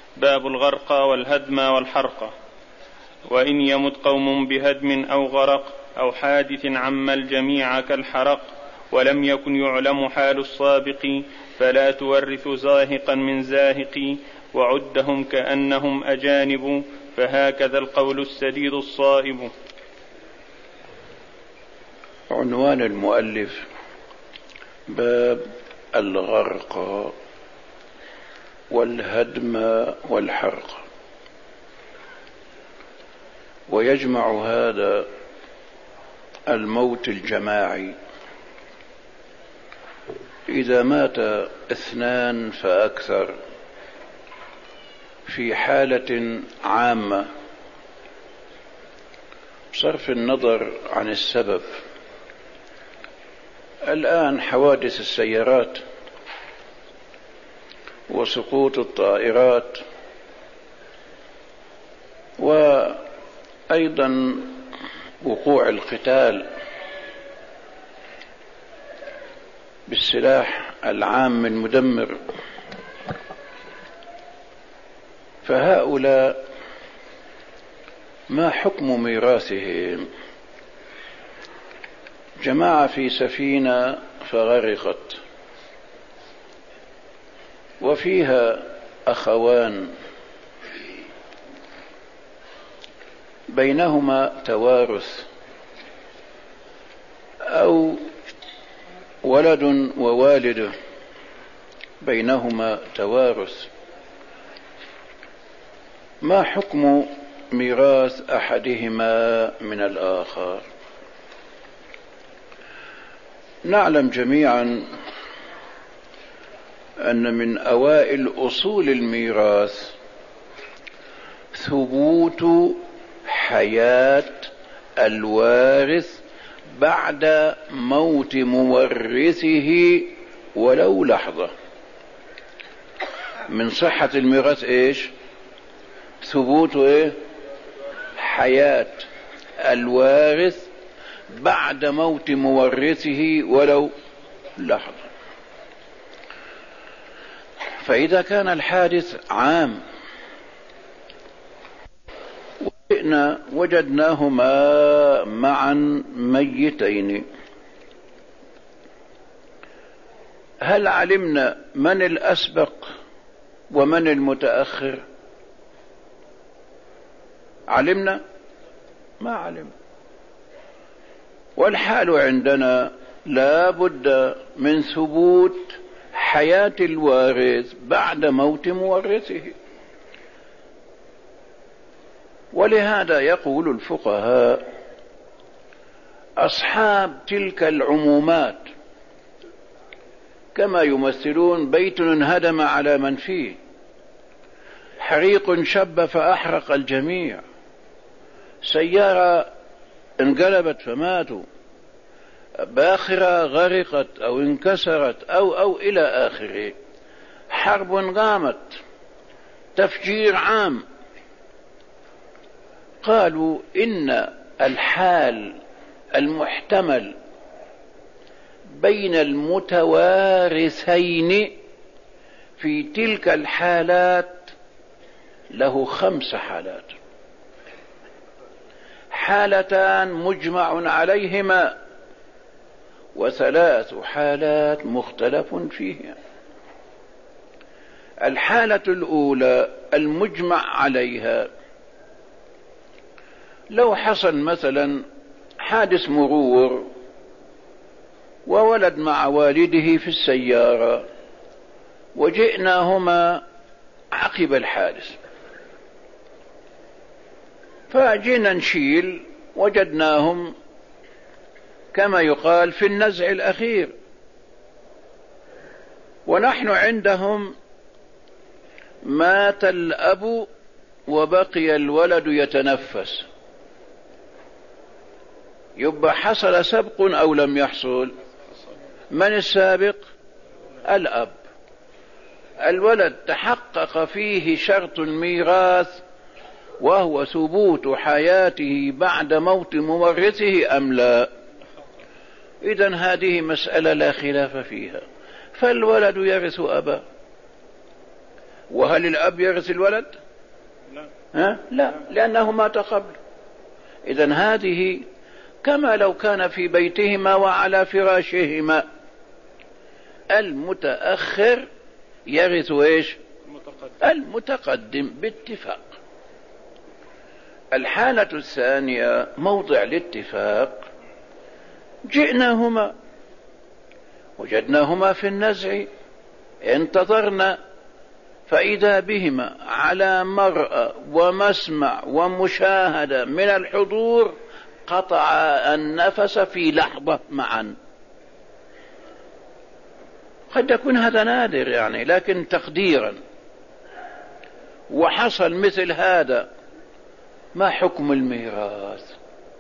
باب الغرق والهدم والحرق. وإن يمت قوم بهدم أو غرق أو حادث عم الجميع كالحرق ولم يكن يعلم حال السابق فلا تورث زاهقا من زاهق وعدهم كأنهم أجانب فهكذا القول السديد الصائب. عنوان المؤلف باب الغرق والهدم والحرق، ويجمع هذا الموت الجماعي إذا مات 2 فأكثر في حالة عامة بصرف النظر عن السبب. الآن حوادث السيارات وسقوط الطائرات وأيضا وقوع القتال بالسلاح العام المدمر، فهؤلاء ما حكم ميراثهم؟ جماعة في سفينة فغرقت وفيها أخوان بينهما توارث، أو ولد ووالده بينهما توارث، ما حكم ميراث أحدهما من الآخر؟ نعلم جميعا أن من أوائل أصول الميراث ثبوت حياة الوارث بعد موت مورثه ولو لحظة. من صحة الميراث إيش؟ ثبوت حياة الوارث بعد موت مورثه ولو لحظة. فإذا كان الحادث عام وجدناهما معا ميتين، هل علمنا من الأسبق ومن المتأخر؟ علمنا؟ ما علمنا. والحال عندنا لا بد من ثبوت حياة الوارث بعد موت مورثه. ولهذا يقول الفقهاء أصحاب تلك العمومات كما يمثلون بيت انهدم على من فيه، حريق شب فأحرق الجميع، سيارة انقلبت فماتوا، باخرة غرقت أو انكسرت أو إلى آخره، حرب قامت، تفجير عام. قالوا إن الحال المحتمل بين المتوارثين في تلك الحالات له 5 حالات: حالتان مجمع عليهما، و3 حالات مختلف فيها. الحالة الأولى المجمع عليها: لو حصل مثلا حادث مرور وولد مع والده في السيارة وجئناهما عقب الحادث، فجينا نشيل وجدناهم كما يقال في النزع الأخير، ونحن عندهم مات الأب وبقي الولد يتنفس، يبقى حصل سبق أو لم يحصل؟ من السابق؟ الأب. الولد تحقق فيه شرط الميراث وهو ثبوت حياته بعد موت مورثه أم لا؟ إذن هذه مسألة لا خلاف فيها، فالولد يرث أباه وهل الأب يرث الولد؟ لا، لأنه مات قبل. إذن هذه كما لو كان في بيتهما وعلى فراشهما، المتأخر يرث ايش؟ المتقدم باتفاق. الحالة الثانية موضع الاتفاق، جئناهما وجدناهما في النزع، انتظرنا فإذا بهما على مرأى ومسمع ومشاهدة من الحضور، قطع النفس في لحظة معا. قد يكون هذا نادر يعني، لكن تقديرا وحصل مثل هذا، ما حكم الميراث؟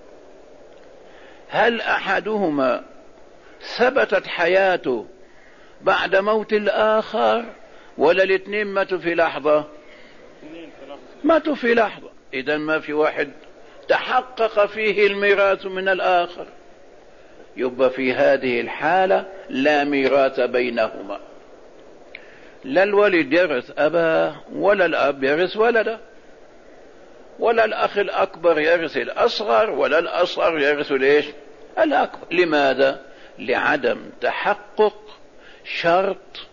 هل أحدهما ثبتت حياته بعد موت الآخر، ولا الاثنين ماتوا في لحظة؟ ماتوا في لحظة. إذن ما في واحد تحقق فيه الميراث من الآخر، يبقى في هذه الحالة لا ميراث بينهما، لا الولد يرث أباه ولا الأب يرث ولده، ولا الأخ الأكبر يرث الأصغر ولا الأصغر يرث ليش الأكبر. لماذا؟ لعدم تحقق شرط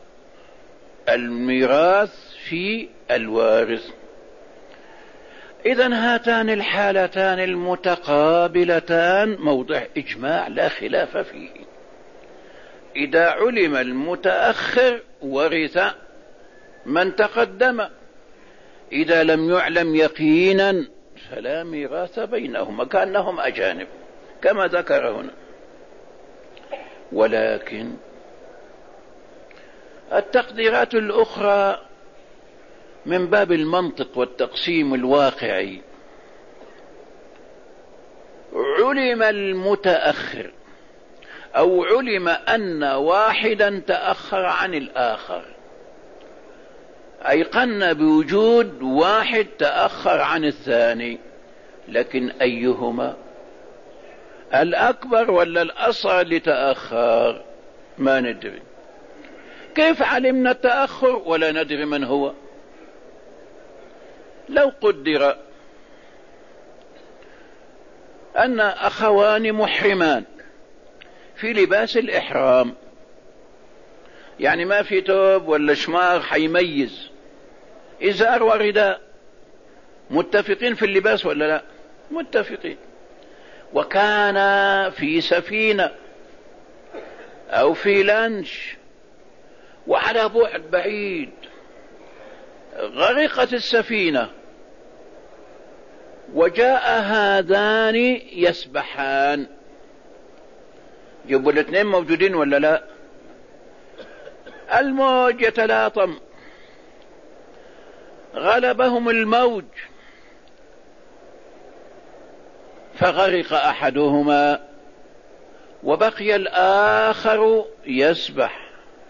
الميراث في الوارث. إذن هاتان الحالتان المتقابلتان موضع إجماع لا خلاف فيه. إذا علم المتأخر ورث من تقدم، إذا لم يعلم يقينا فلا ميراث بينهما، كأنهم أجانب كما ذكر هنا. ولكن التقديرات الأخرى من باب المنطق والتقسيم الواقعي، علم المتأخر أو علم أن واحدا تأخر عن الآخر، أيقن بوجود واحد تأخر عن الثاني، لكن أيهما الأكبر ولا الأصغر لتأخر؟ ما ندري. كيف علمنا التأخر ولا ندري من هو؟ لو قدر أن أخوان محرمان في لباس الإحرام، يعني ما في توب ولا شماغ حيميز، إزار ورداء، متفقين في اللباس ولا لا؟ متفقين. وكان في سفينة أو في لانش وعلى بعد بعيد، غرقت السفينة وجاء هذان يسبحان، يبقوا الاثنين موجودين ولا لا؟ الموج يتلاطم، غلبهم الموج فغرق أحدهما وبقي الآخر يسبح.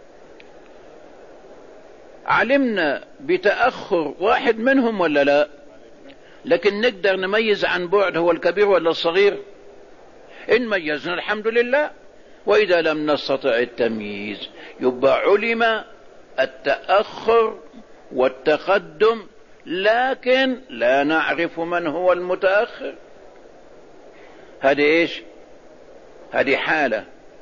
علمنا بتأخر واحد منهم ولا لا؟ لكن نقدر نميز عن بعد هو الكبير ولا الصغير؟ إن ميزنا الحمد لله، وإذا لم نستطع التمييز يبقى علم التأخر والتقدم، لكن لا نعرف من هو المتأخر. هذه إيش؟ هذه حالة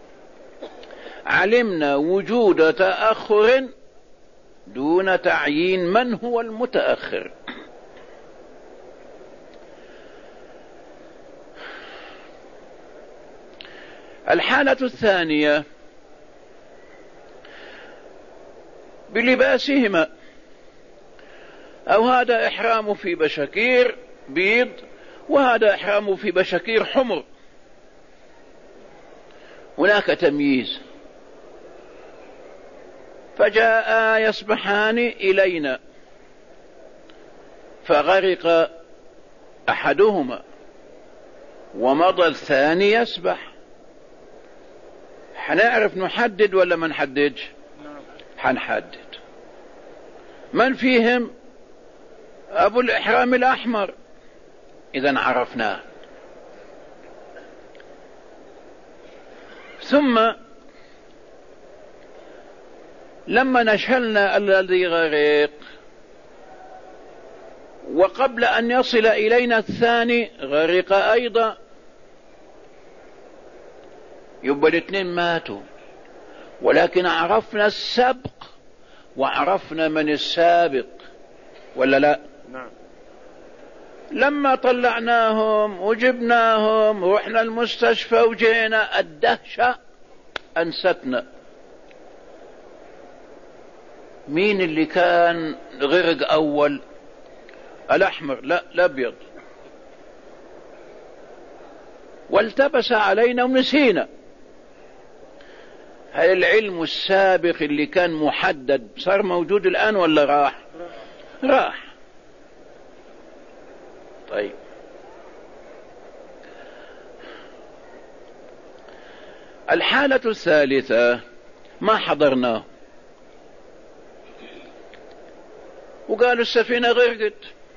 علمنا وجود تأخر دون تعيين من هو المتأخر. الحالة الثانية بلباسهما، أو هذا إحرام في بشكير بيض وهذا إحرام في بشكير حمر، هناك تمييز، فجاء يسبحان إلينا فغرق أحدهما ومضى الثاني يسبح، حنعرف نحدد ولا ما نحددش؟ حنحدد. من فيهم أبو الإحرام الأحمر؟ إذن عرفناه. ثم لما نشلنا الذي غرق وقبل أن يصل إلينا الثاني غرق أيضا، يبقى الاثنين ماتوا، ولكن عرفنا السبق وعرفنا من السابق ولا لا؟ نعم. لما طلعناهم وجبناهم رحنا المستشفى وجينا الدهشة أنستنا. مين اللي كان غرق أول؟ الأحمر؟ لا، الأبيض. والتبس علينا ونسينا. هل العلم السابق اللي كان محدد صار موجود الآن ولا راح؟ راح. طيب، الحالة الثالثة ما حضرناه وقالوا السفينة غرقت،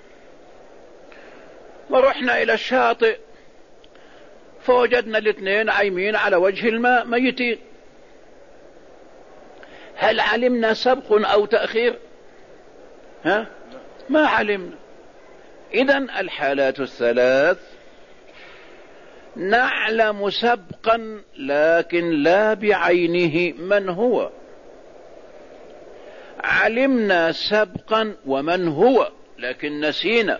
ورحنا إلى الشاطئ فوجدنا الاثنين عايمين على وجه الماء ميتين. هل علمنا سبق أو تأخير؟ ما علمنا. إذن الحالات الثلاث نعلم سبقا لكن لا بعينه من هو، علمنا سبقا ومن هو لكن نسينا،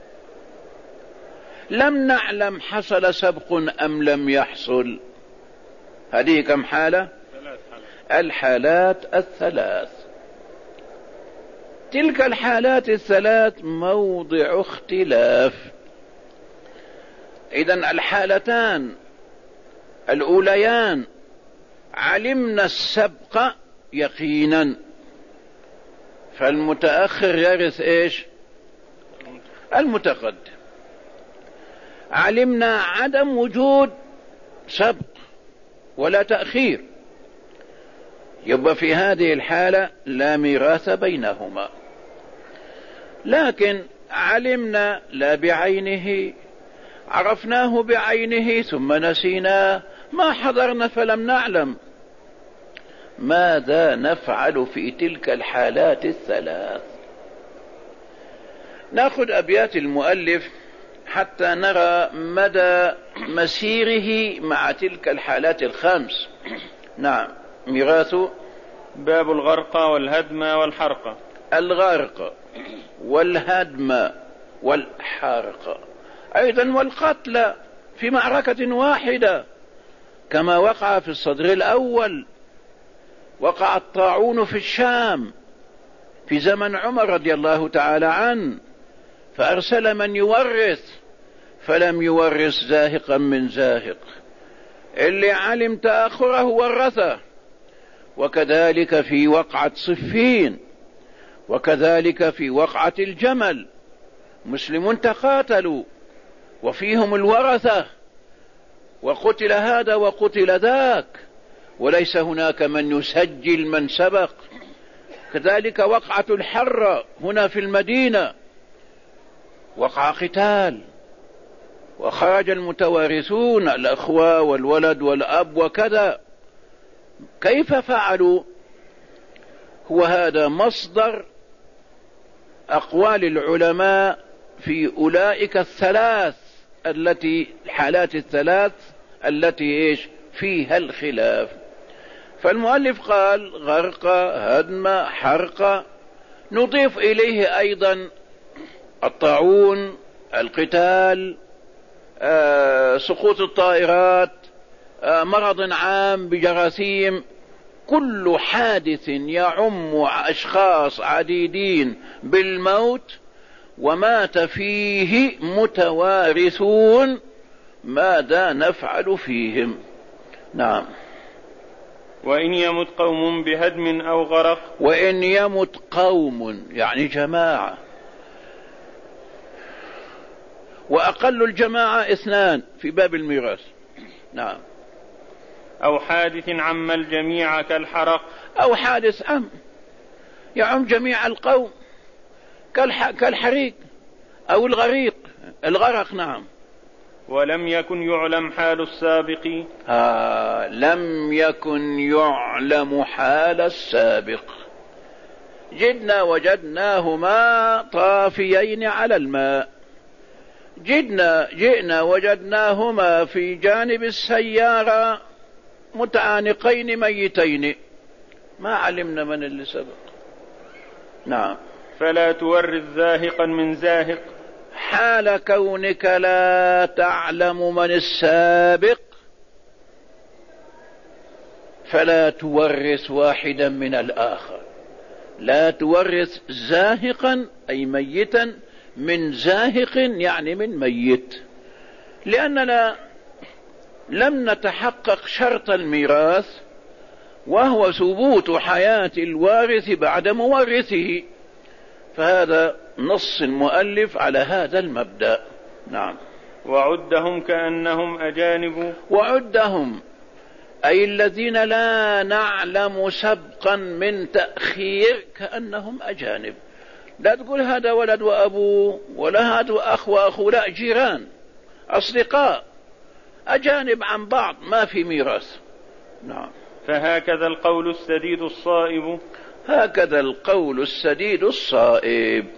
لم نعلم حصل سبق أم لم يحصل. هذه كم حالة؟ الحالات الثلاث. تلك الحالات الثلاث موضع اختلاف. إذن الحالتان الأوليان علمنا السبق يقينا، فالمتأخر يرث ايش؟ المتقدم. علمنا عدم وجود سبق ولا تأخير، يبقى في هذه الحالة لا ميراث بينهما. لكن علمنا لا بعينه، عرفناه بعينه ثم نسيناه، ما حضرنا فلم نعلم. ماذا نفعل في تلك الحالات الثلاث؟ ناخذ أبيات المؤلف حتى نرى مدى مسيره مع تلك الحالات الخمس. نعم. ميراث. باب الغرق والهدم والحرق. الغرق والهدم والحرق أيضا والقتل في معركة واحدة كما وقع في الصدر الأول. وقع الطاعون في الشام في زمن عمر رضي الله تعالى عنه، فأرسل من يورث فلم يورث زاهقا من زاهق، اللي علم تأخره ورثه. وكذلك في وقعة صفين، وكذلك في وقعة الجمل، مسلمون تقاتلوا وفيهم الورثة، وقتل هذا وقتل ذاك، وليس هناك من يسجل من سبق. كذلك وقعة الحرة هنا في المدينة، وقع قتال وخرج المتوارثون الأخوة والولد والأب وكذا. كيف فعلوا؟ هو هذا مصدر أقوال العلماء في أولئك الثلاث الحالات الثلاث التي فيها الخلاف. فالمؤلف قال غرق، هدم، حرق. نضيف إليه أيضا الطاعون، القتال، سقوط الطائرات، مرض عام بجراثيم، كل حادث يعم أشخاص عديدين بالموت ومات فيه متوارثون، ماذا نفعل فيهم؟ نعم. وإن يمت قوم بهدم أو غرق. وإن يمت قوم يعني جماعة، وأقل الجماعة 2 في باب الميراث. نعم. أو حادث عم الجميع كالحرق. أو حادث يعم جميع القوم كالحريق أو الغرق. نعم. ولم يكن يعلم حال السابق. لم يكن يعلم حال السابق. جدنا وجدناهما طافيين على الماء، جئنا وجدناهما في جانب السيارة متعانقين ميتين، ما علمنا من اللي سبق. نعم. فلا تورث زاهقا من زاهق، حال كونك لا تعلم من السابق فلا تورث واحدا من الآخر. لا تورث زاهقا أي ميتا من زاهق يعني من ميت، لأننا لم نتحقق شرط الميراث وهو ثبوت حياة الوارث بعد مورثه، فهذا نص المؤلف على هذا المبدأ. نعم. وعدهم كأنهم أجانب، وعدهم أي الذين لا نعلم سبقا من تأخير كأنهم أجانب. لا تقول هذا ولد وأبوه ولا هذا أخ وأخو، لا، جيران أصدقاء أجانب عن بعض، ما في ميراث. نعم. فهكذا القول السديد الصائب، هكذا القول السديد الصائب.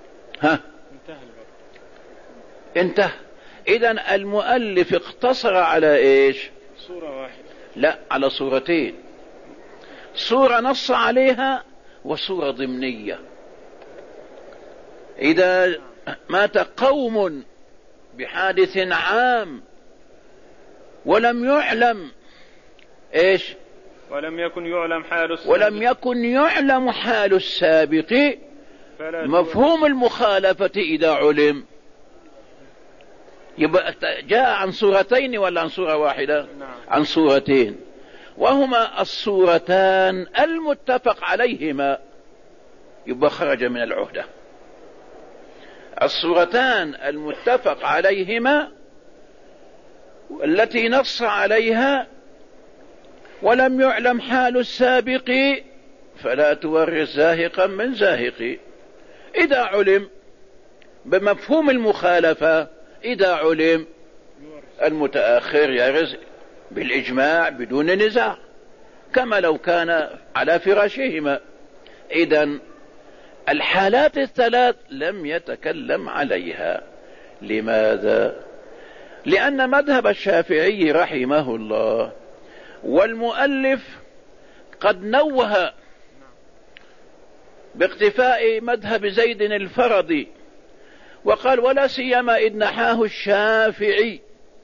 انتهى. إذن المؤلف اقتصر على إيش؟ صورة واحدة، لا، على صورتين، صورة نص عليها وصورة ضمنية. إذا مات قوم بحادث عام ولم يعلم إيش؟ ولم يكن يعلم حال السابق، ولم يكن يعلم حال السابق، مفهوم المخالفة إذا علم يبقى جاء عن صورتين ولا عن صورة واحدة؟ نعم. عن صورتين، وهما الصورتان المتفق عليهما، يبقى خرج من العهدة. الصورتان المتفق عليهما التي نص عليها ولم يعلم حال السابق فلا تورث زاهقا من زاهق. إذا علم بمفهوم المخالفة، إذا علم المتأخر يرث بالإجماع بدون نزاع كما لو كان على فراشهما. إذن الحالات الثلاث لم يتكلم عليها. لماذا؟ لأن مذهب الشافعي رحمه الله والمؤلف قد نوه باقتفاء مذهب زيد الفردي وقال ولا سيما إذ نحاه الشافعي،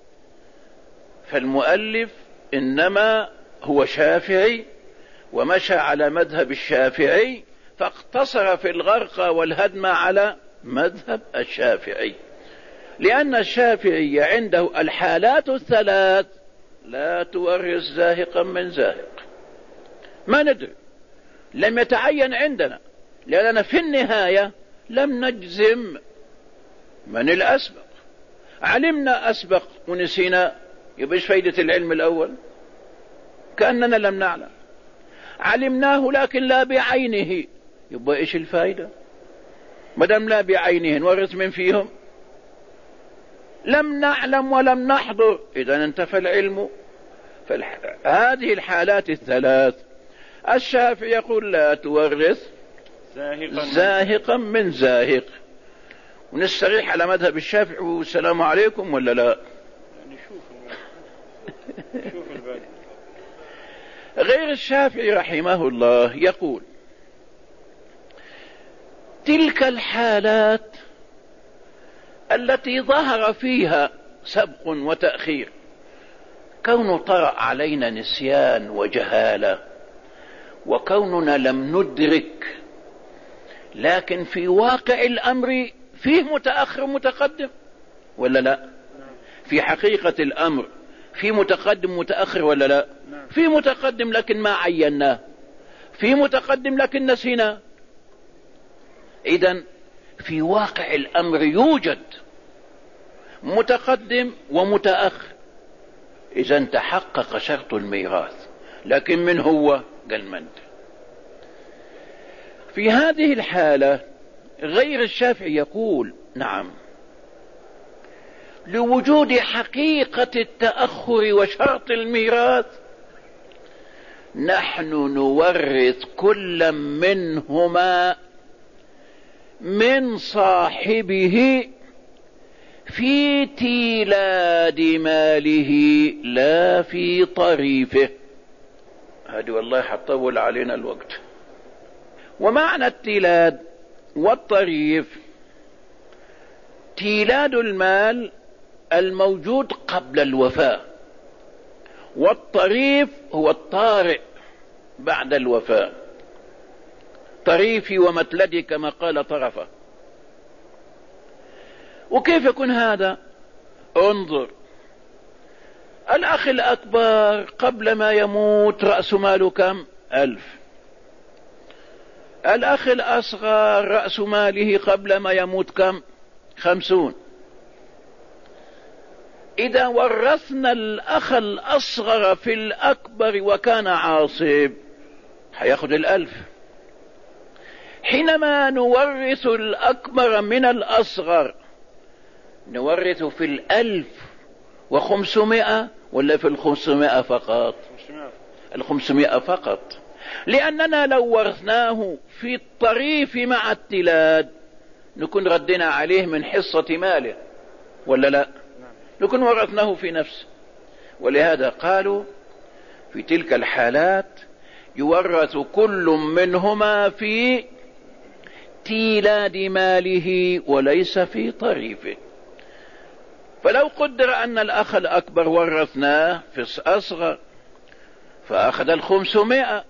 فالمؤلف إنما هو شافعي ومشى على مذهب الشافعي، فاقتصر في الغرق والهدم على مذهب الشافعي، لأن الشافعي عنده الحالات الثلاث لا تورث زاهقا من زاهق. ما ندري، لم يتعين عندنا، لأننا في النهاية لم نجزم من الأسبق. علمنا أسبق ونسينا، يبقى ايش فايدة العلم الأول؟ كأننا لم نعلم. علمناه لكن لا بعينه، يبقى ايش الفائدة؟ مدام لا بعينه نورث من فيهم؟ لم نعلم ولم نحضر، إذا انتفى العلم. فهذه الحالات الثلاث الشافعي يقول لا تورث زاهقا من زاهق، ونستريح على مذهب الشافعي والسلام عليكم ولا لا؟ شوف الباقي. غير الشافعي رحمه الله يقول تلك الحالات التي ظهر فيها سبق وتأخير، كون طرأ علينا نسيان وجهالة وكوننا لم ندرك، لكن في واقع الأمر فيه متأخر متقدم ولا لا؟ في حقيقة الأمر في متقدم متأخر ولا لا؟ في متقدم لكن ما عيناه، في متقدم لكن نسينا. إذن في واقع الأمر يوجد متقدم ومتأخر، إذن تحقق شرط الميراث، لكن من هو؟ قال من؟ في هذه الحالة غير الشافعي يقول نعم، لوجود حقيقة التأخر وشرط الميراث نحن نورث كل منهما من صاحبه في تيلاد ماله لا في طريفه. هذه والله حتطول علينا الوقت. ومعنى التيلاد والطريف: تيلاد المال الموجود قبل الوفاة، والطريف هو الطارئ بعد الوفاة. طريفي ومتلدي كما قال طرفة. وكيف يكون هذا؟ انظر، الأخ الأكبر قبل ما يموت رأس ماله كم؟ 1000. الأخ الأصغر رأس ماله قبل ما يموت كم؟ 50. إذا ورثنا الأخ الأصغر في الأكبر وكان عاصب هياخد 1000. حينما نورث الأكبر من الأصغر نورث في 1500 ولا في 500 فقط؟ 500 فقط، لأننا لو ورثناه في الطريف مع التلاد نكون ردنا عليه من حصة ماله ولا لا؟ نكون ورثناه في نفسه. ولهذا قالوا في تلك الحالات يورث كل منهما في تيلاد ماله وليس في طريفه. فلو قدر أن الأخ الأكبر ورثناه في الأصغر فأخذ 500،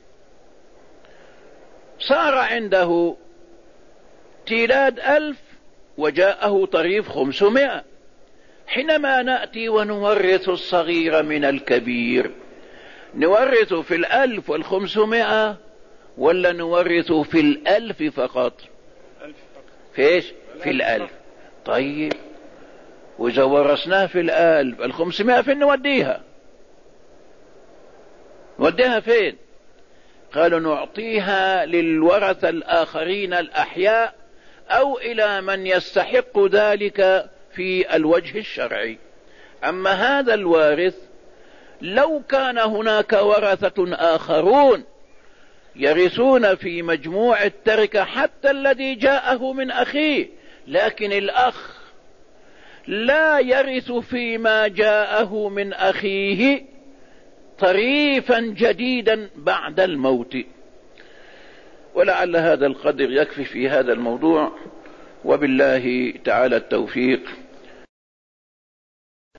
صار عنده تيلاد 1000 وجاءه طريف 500. حينما نأتي ونورث الصغير من الكبير نورث في 1000 وال500 ولا نورث في 1000 فقط؟ فيش؟ في 1000. طيب، وإذا ورثناه في 1000 ال500 فين نوديها؟ نوديها فين؟ قالوا نعطيها للورثة الآخرين الأحياء أو إلى من يستحق ذلك في الوجه الشرعي. أما هذا الوارث لو كان هناك ورثة آخرون يرثون في مجموع التركة حتى الذي جاءه من أخيه، لكن الأخ لا يرث فيما جاءه من أخيه طريفا جديدا بعد الموت. ولعل هذا القدر يكفي في هذا الموضوع، وبالله تعالى التوفيق.